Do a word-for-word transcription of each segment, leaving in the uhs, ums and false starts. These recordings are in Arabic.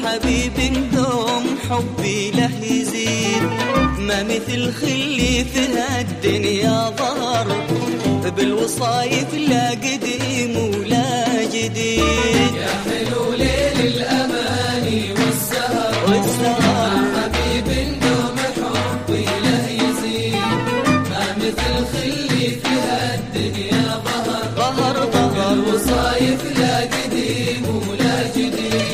حبيب دوم حبي له يزيد، ما مثل خلي في هالدنيا ظهر، بالوصايف لا قديم ولا جديد. يا حلو ليل الأماني والسهر والسهر، حبيب دوم حبي له يزيد، ما مثل خلي في هالدنيا ظهر ظهر ظهر، بالوصايف لا قديم ولا جديد.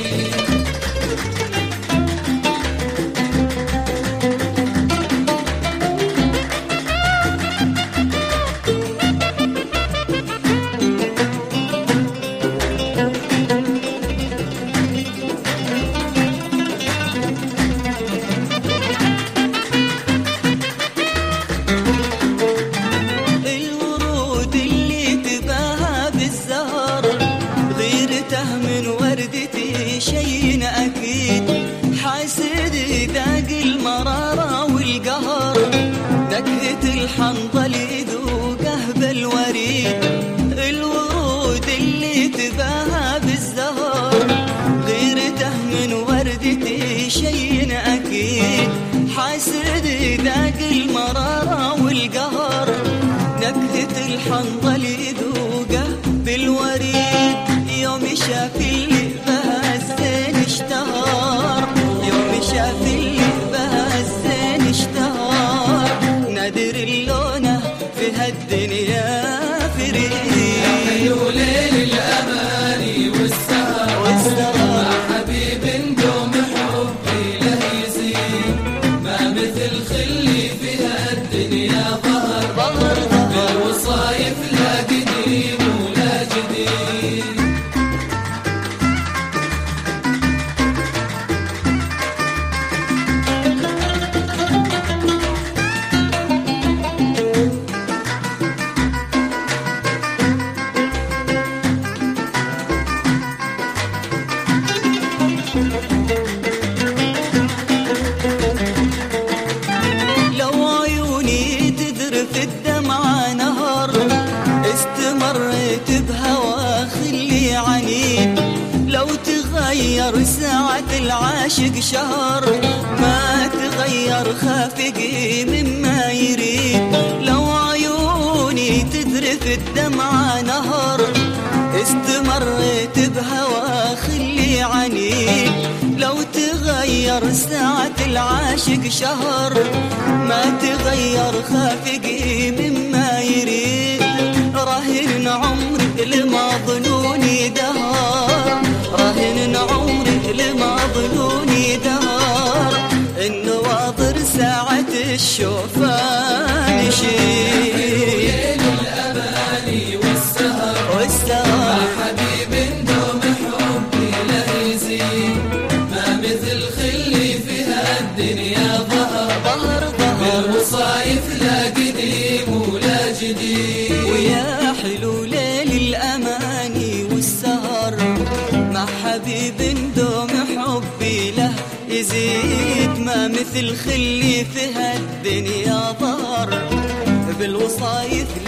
من وردتي شيء أكيد، حاسد ذاق المرارة والقهر، نكهة الحنظل يذوقه بالوريد. الورود اللي تباهى بالزهر، غيرته من وردتي شيء أكيد، حاسد ذاق المرارة والقهر، نكهة الحنظل يذوقه بالوريد. يوم شاف اللي بها الزين اشتهر، يوم شاف اللي بها الزين اشتهر، نادر اللونه في هالدنيا فريد. يا حلو ليل الأماني والسهر والسهر، حبيب دوم حبي له يزيد، ما مثل خلي في هالدنيا ظهر ظهر ظهر، بالوصايف لا قديم ولا جديد. لو عيوني تذرف الدمعة نهر، استمريت بهوا خلي عنيد، لو تغير ساعة العاشق شهر، ما تغير خافقي مما يريد. لو عيوني تذرف الدمعة نهر، استمريت بهوا خلي عنيد، لو تغير ساعة العاشق شهر، ما تغير خافقي مما يريد. راهن عمري لما ظنوني دهر، راهن عمري لما ظنوني دهر، النواظر ساعة الشوفان شيد. الأماني والسهر والسهر، حبيب دوم حبي له يزيد، ما مثل خلي في هالدنيا ظهر ظهر ظهر، بالوصايف لا قديم ولا جديد. ويا حلو ليل الأماني والسهر، مع حبيب دوم حبي له يزيد، ما مثل خلي في هالدنيا ظهر، بالوصايف